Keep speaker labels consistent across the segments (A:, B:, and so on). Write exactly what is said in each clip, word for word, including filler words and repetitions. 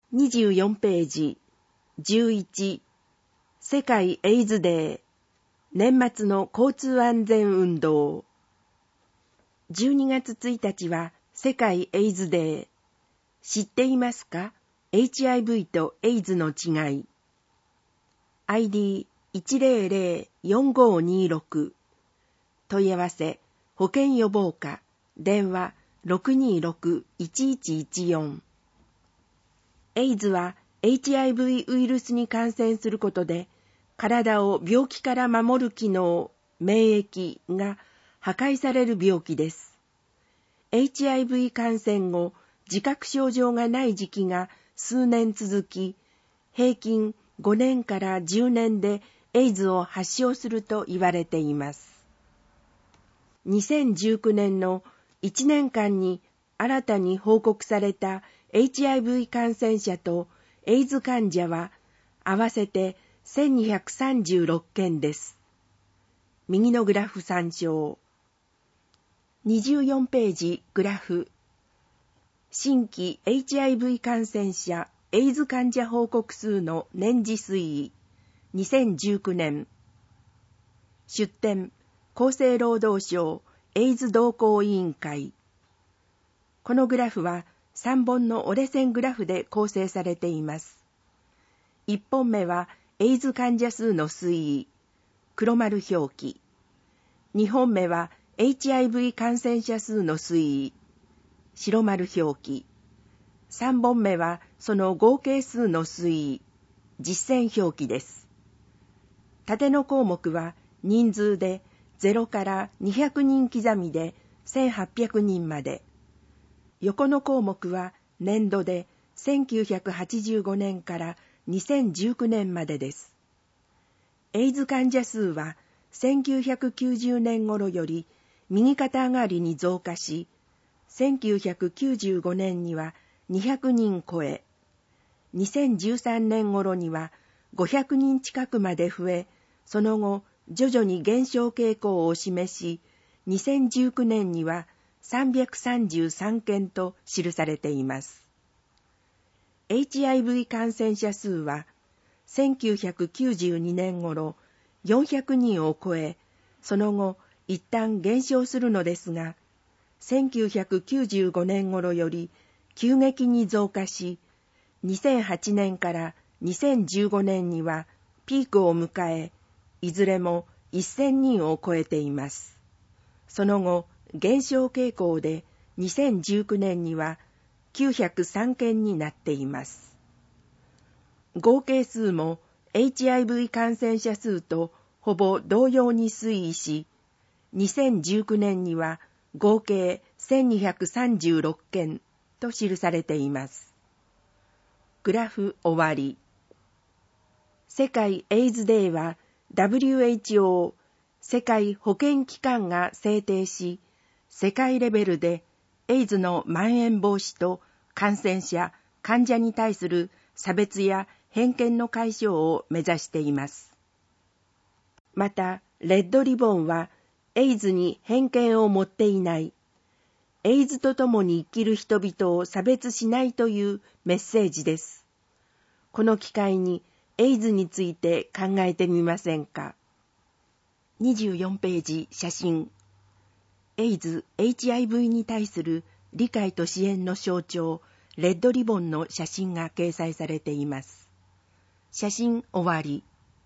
A: にじゅうよんページじゅういち世界エイズデー年末の交通安全運動。じゅうにがつついたちは世界エイズデー。知っていますか？ エイチアイブイ とエイズの違い。アイディーいちゼロゼロよんごにろく 問い合わせ保健予防課電話 ろくにろくいちいちいちよん。エイズは エイチアイブイ ウイルスに感染することで体を病気から守る機能、免疫が破壊される病気です。エイチアイブイ 感染後、自覚症状がない時期が数年続き、平均ごねんからじゅうねんでエイズを発症すると言われています。にせんじゅうきゅうねんのいちねんかんに新たに報告された エイチアイブイ 感染者とエイズ患者は合わせてせんにひゃくさんじゅうろっけんです。右のグラフ参照。にじゅうよんページグラフ。新規 エイチアイブイ 感染者、エイズ患者報告数の年次推移。にせんじゅうきゅうねん。出典、厚生労働省エイズ動向委員会。このグラフはさんぼんの折れ線グラフで構成されています。いっぽんめはエイズ患者数の推移、黒丸表記。にほんめは エイチアイブイ 感染者数の推移、白丸表記。さんぼんめはその合計数の推移、実線表記です。縦の項目は人数でゼロからにひゃくにん刻みでせんはっぴゃくにんまで。横の項目は年度でせんきゅうひゃくはちじゅうごねんからにせんじゅうきゅうねんまでです。エイズ患者数はせんきゅうひゃくきゅうじゅうねん頃より右肩上がりに増加し、せんきゅうひゃくきゅうじゅうごねんにはにひゃくにん超え、にせんじゅうさんねん頃にはごひゃくにん近くまで増え、その後徐々に減少傾向を示し、にせんじゅうきゅうねんにはさんびゃくさんじゅうさんけんと記されています。エイチアイブイ 感染者数はせんきゅうひゃくきゅうじゅうにねん頃よんひゃくにんを超え、その後一旦減少するのですが、せんきゅうひゃくきゅうじゅうごねん頃より急激に増加し、にせんはちねんからにせんじゅうごねんにはピークを迎え、いずれもせんにんを超えています。その後、減少傾向でにせんじゅうきゅうねんにはきゅうひゃくさんけんになっています。合計数も エイチアイブイ 感染者数とほぼ同様に推移し、にせんじゅうきゅうねんには合計せんにひゃくさんじゅうろっけんと記されています。グラフ終わり。世界エイズデーは ダブリューエイチオー 世界保健機関が制定し、世界レベルでエイズの蔓延防止と感染者、患者に対する差別や偏見の解消を目指しています。また、レッドリボンはエイズに偏見を持っていない、エイズと共に生きる人々を差別しないというメッセージです。この機会にエイズについて考えてみませんか。にじゅうよんページ写真。エイズ エイチアイブイ に対する理解と支援の象徴、レッドリボンの写真が掲載されています。写真終わり。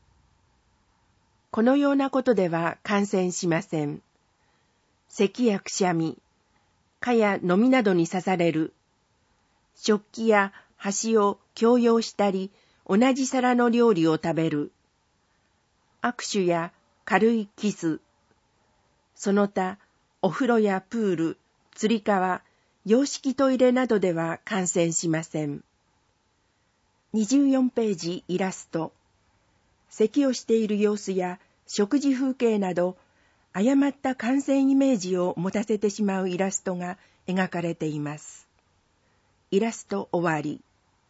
A: このようなことでは感染しません。咳やくしゃみ、蚊やノミなどに刺される。食器や箸を共用したり、同じ皿の料理を食べる。握手や軽いキス。その他、お風呂やプール、つり革、洋式トイレなどでは感染しません。にじゅうよんページイラスト。咳をしている様子や食事風景など、誤った感染イメージを持たせてしまうイラストが描かれています。イラスト終わり。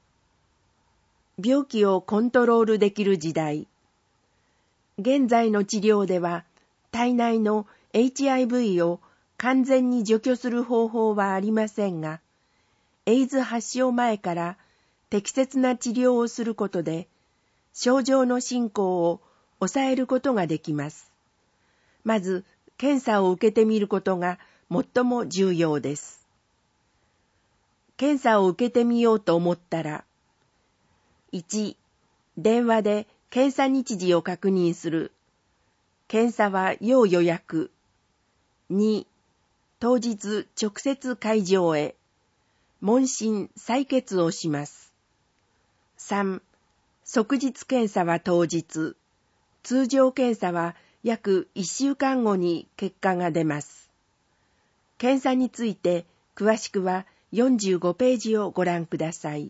A: 病気をコントロールできる時代。現在の治療では、体内の エイチアイブイ を完全に除去する方法はありませんが、エイズ発症前から適切な治療をすることで、症状の進行を抑えることができます。まず、検査を受けてみることが最も重要です。検査を受けてみようと思ったら、いち. 電話で検査日時を確認する。検査は要予約。に. 当日直接会場へ。問診採血をします。さん. 即日検査は当日。通常検査は約いっしゅうかんごに結果が出ます。検査について詳しくはよんじゅうごページをご覧ください。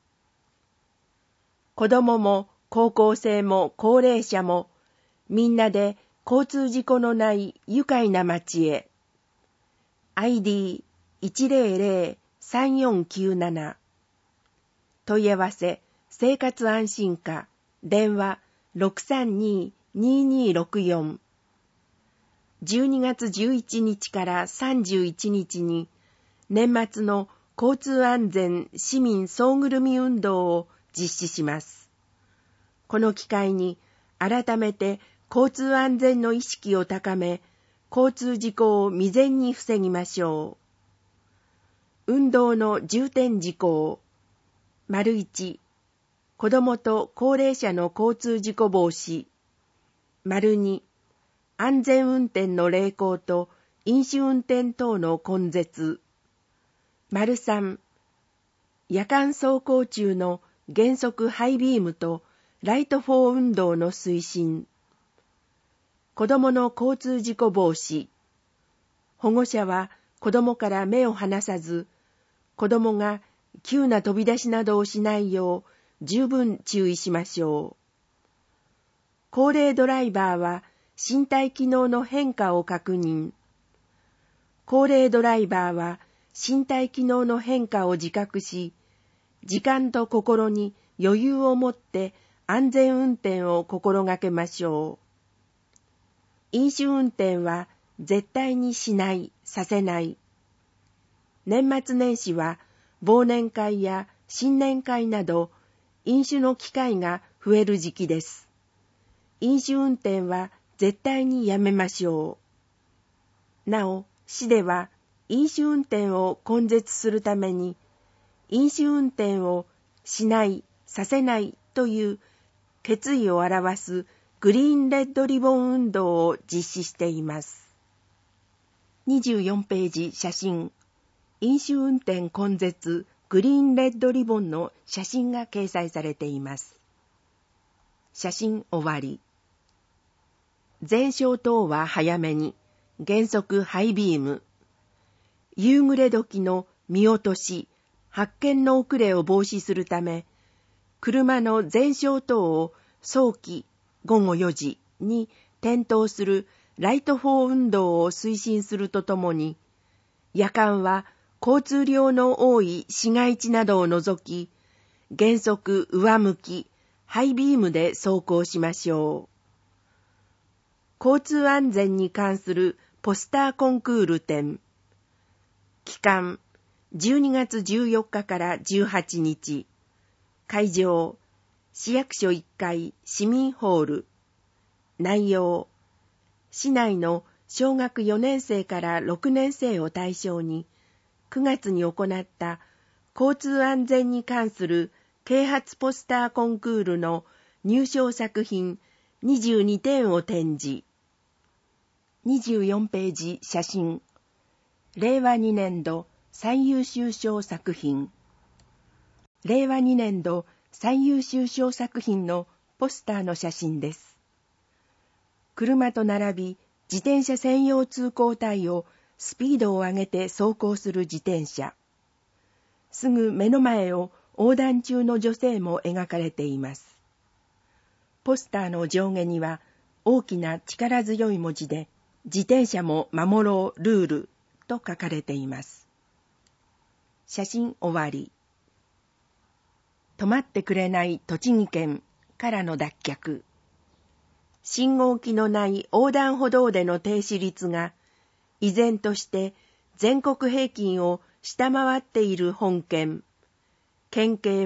A: 子供も高校生も高齢者もみんなで交通事故のない愉快な街へ。アイディーいちゼロゼロ さんよんきゅうなな 問い合わせ生活安心課電話 ろくさんに にーにーろくよん じゅうにがつじゅういちにちからさんじゅういちにちに年末の交通安全市民総ぐるみ運動を実施します。この機会に改めて交通安全の意識を高め、交通事故を未然に防ぎましょう。運動の重点事項。丸いち、子どもと高齢者の交通事故防止。丸に、安全運転の励行と飲酒運転等の根絶。丸さん、夜間走行中の原則ハイビームとライトフォー運動の推進。子どもの交通事故防止。保護者は子どもから目を離さず、子どもが急な飛び出しなどをしないよう十分注意しましょう。高齢ドライバーは身体機能の変化を確認。高齢ドライバーは身体機能の変化を自覚し、時間と心に余裕を持って安全運転を心がけましょう。飲酒運転は絶対にしない、させない。年末年始は忘年会や新年会など飲酒の機会が増える時期です。飲酒運転は絶対にやめましょう。なお、市では飲酒運転を根絶するために、飲酒運転をしない、させないという決意を表すグリーンレッドリボン運動を実施しています。にじゅうよんページ写真。飲酒運転根絶グリーンレッドリボンの写真が掲載されています。写真終わり。前照灯は早めに、原則ハイビーム。夕暮れ時の見落とし、発見の遅れを防止するため、車の前照灯を早期ごごよじに点灯するライトフォー運動を推進するとともに、夜間は交通量の多い市街地などを除き、原則上向き、ハイビームで走行しましょう。交通安全に関するポスターコンクール展。期間、じゅうにがつじゅうよっかからじゅうはちにち。会場、市役所いっかい市民ホール。内容、市内の小学よねんせいからろくねんせいを対象に、くがつに行った交通安全に関する啓発ポスターコンクールの入賞作品にじゅうにてんを展示。にじゅうよんページ写真。れいわにねんど最優秀賞作品。れいわにねんど最優秀賞作品のポスターの写真です。車と並び自転車専用通行帯をスピードを上げて走行する自転車。すぐ目の前を横断中の女性も描かれています。ポスターの上下には大きな力強い文字で、自転車も守ろうルールと書かれています。写真終わり。止まってくれない栃木県からの脱却。信号機のない横断歩道での停止率が依然として全国平均を下回っている本県。県警は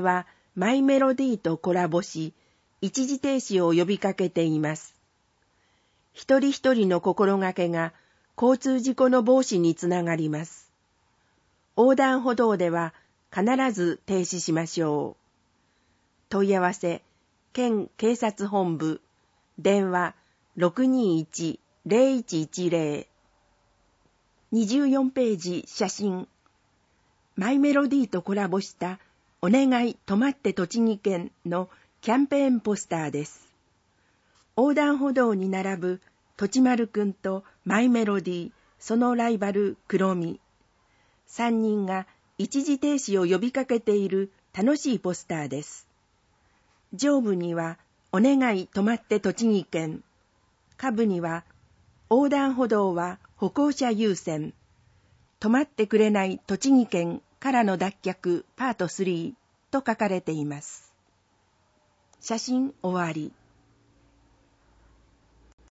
A: マイメロディーとコラボし、一時停止を呼びかけています。一人一人の心がけが交通事故の防止につながります。横断歩道では必ず停止しましょう。問い合わせ、県警察本部、電話 ろくにいち ゼロいちいちゼロ。にじゅうよんページ写真。マイメロディーとコラボしたお願い止まって栃木県のキャンペーンポスターです。横断歩道に並ぶとちまるくんとマイメロディー、そのライバルクロミ。三人が一時停止を呼びかけている楽しいポスターです。上部にはお願い止まって栃木県。下部には横断歩道は歩行者優先。止まってくれない栃木県からの脱却パートスリーと書かれています。写真終わり。